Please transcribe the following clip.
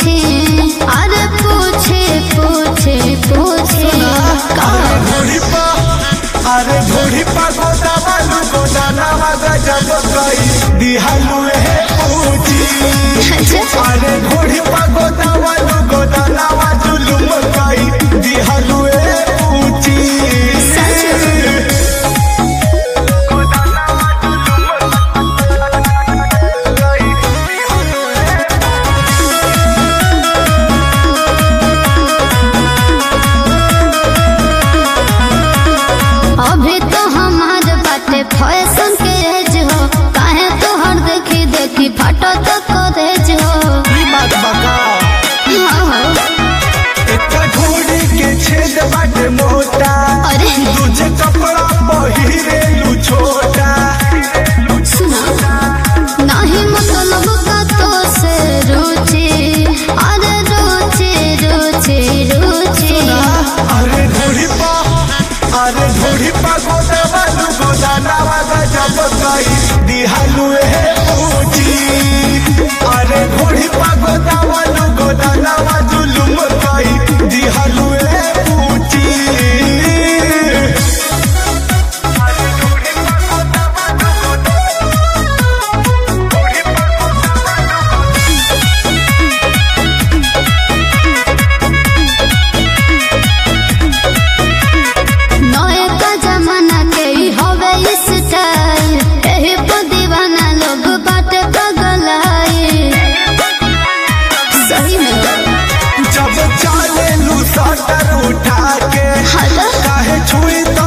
पूछे अरे पूछे पूछे पूछे अरे घोड़ी पा गोदावालू गोदानावा गजब कई दिहालू है पूछी। अरे घोड़ी पा गोदावालू गोदानावा जुलुम कई दिहालू है पूछी। अभी तो हमार बाटे फैशन के एज हो काहे तो हर देखी देखी फटो तो कॉलेज हो। बात बका एक घोड़ी के छेद बाटे मोटा अरे तुझे कपड़ा पहिरे लू छोटा। सुना नहीं मतलब का तो से रुचि अरे रुचि रुचि रुचि अरे घोड़ी पा गोदावालू गोदानावा गजब कई दिहालू है पूछी। अरे घोड़ी पा गोदावालू गोदानावा जुलुम कई दिहालू है पूछी। नए का जमाना के ही हवे स्टाइल एही पर दीवाना लोग बाटे पगलाई। सही में जब चाले लू सटर उठा के हेलो काहे छुई